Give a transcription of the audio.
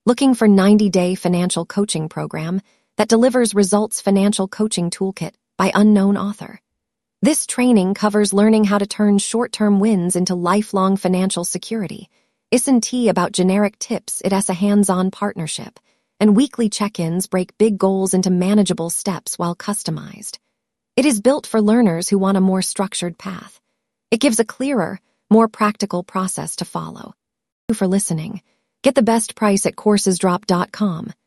Looking for 90-day financial coaching program that delivers results financial coaching toolkit by unknown author. This training covers learning how to turn short-term wins into lifelong financial security. Isn't about generic tips, it has a hands-on partnership, and weekly check-ins break big goals into manageable steps while customized. It is built for learners who want a more structured path. It gives a clearer, more practical process to follow. Thank you for listening. Get the best price at coursesdrop.com.